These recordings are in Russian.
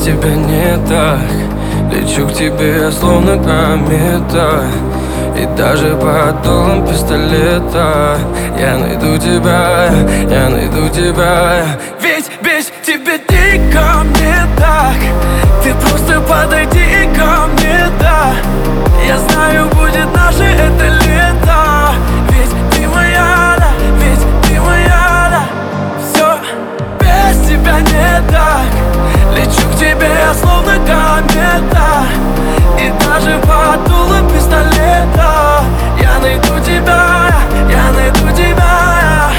тебя не так. Лечу к тебе, словно комета, и даже под дулом пистолета я найду тебя, я найду тебя. Ведь без тебя дико мне так. Ты просто подойди ко мне, да. Я знаю, будет наше это лето. Ведь ты моя, да, ведь ты моя, да. Все без тебя не так. Лечу к тебе, словно комета, и даже под дулом пистолета я найду тебя, я найду тебя.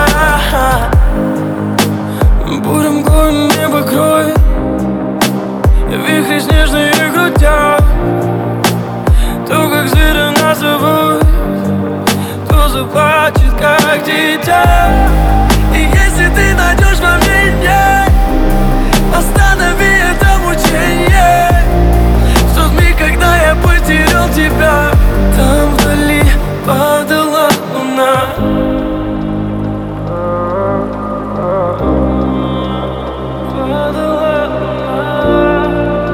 Бурым горем небо кроет, вихри снежные крутят. То, как зверя нас зовут, то заплачет, как дитя. И если ты найдешь во мне нет, останови это мучение. В тот миг, когда я потерял тебя, там вдали падала луна. Падала луна.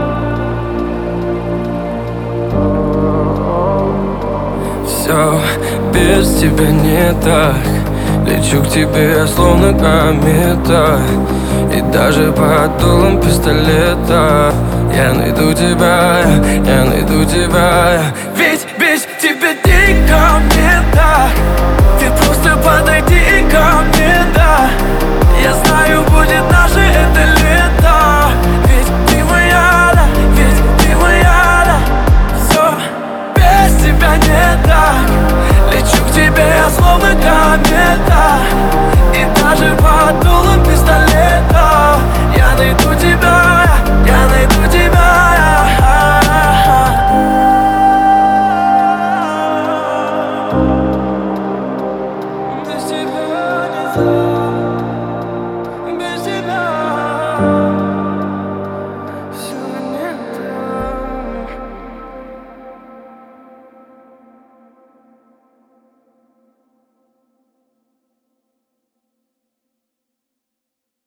Все без тебя не так. Лечу к тебе, словно комета, и даже под дулом пистолета я найду тебя, я найду тебя. Ведь без тебя дико мне так. Ты просто подойди ко мне, да. Я знаю, будет наше это лето. Ведь ты моя, да, ведь ты моя, да. Все без тебя не так. Лечу к тебе, словно комета, и даже под дулом пистолета я найду тебя, я найду тебя. Без тебя не так.